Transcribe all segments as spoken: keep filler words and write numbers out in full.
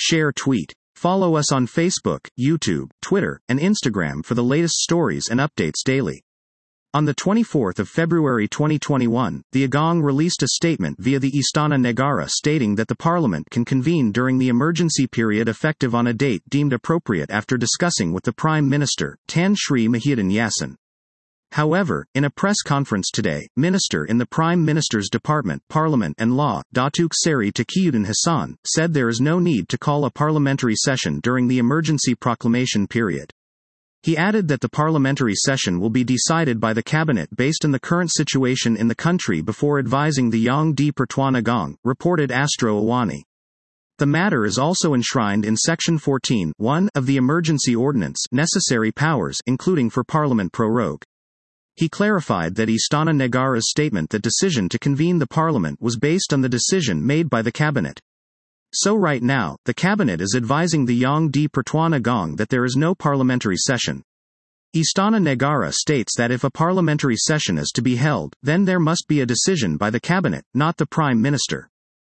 Share tweet. Follow us on Facebook, YouTube, Twitter, and Instagram for the latest stories and updates daily. On the twenty-fourth of February twenty twenty-one, the Agong released a statement via the Istana Negara stating that the parliament can convene during the emergency period effective on a date deemed appropriate after discussing with the Prime Minister, Tan Sri Muhyiddin Yassin. However, in a press conference today, Minister in the Prime Minister's Department, Parliament and Law, Datuk Seri Taqiyuddin Hassan, said there is no need to call a parliamentary session during the emergency proclamation period. He added that the parliamentary session will be decided by the cabinet based on the current situation in the country before advising the Yang di Pertuan Agong, reported Astro Awani. The matter is also enshrined in Section fourteen point one of the Emergency Ordinance, necessary powers, including for Parliament prorogue. He clarified that Istana Negara's statement that decision to convene the parliament was based on the decision made by the cabinet. So right now, the cabinet is advising the Yang di Pertuan Agong that there is no parliamentary session. Istana Negara states that if a parliamentary session is to be held, then there must be a decision by the cabinet, not the Prime Minister.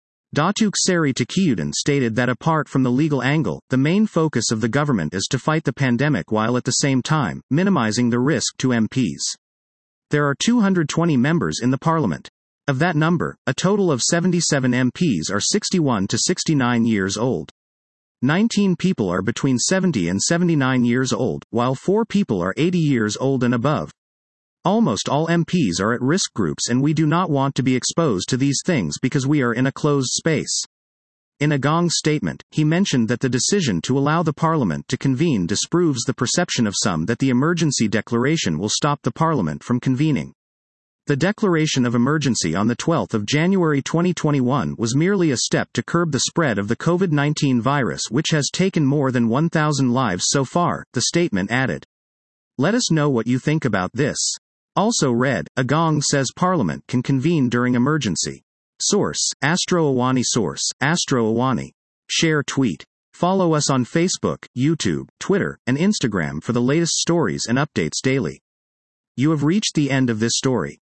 Datuk Seri Taqiyuddin stated that apart from the legal angle, the main focus of the government is to fight the pandemic while at the same time, minimizing the risk to M Ps. There are two hundred twenty members in the parliament. Of that number, a total of seventy-seven M Ps are sixty-one to sixty-nine years old. nineteen people are between seventy and seventy-nine years old, while four people are eighty years old and above. Almost all M Ps are at risk groups and we do not want to be exposed to these things because we are in a closed space. In Agong's statement, he mentioned that the decision to allow the parliament to convene disproves the perception of some that the emergency declaration will stop the parliament from convening. The declaration of emergency on the twelfth of January twenty twenty-one was merely a step to curb the spread of the COVID nineteen virus, which has taken more than one thousand lives so far, the statement added. Let us know what you think about this. Also read, Agong says Parliament can convene during emergency. Source, Astro Awani. Source, Astro Awani. Share tweet. Follow us on Facebook, YouTube, Twitter, and Instagram for the latest stories and updates daily. You have reached the end of this story.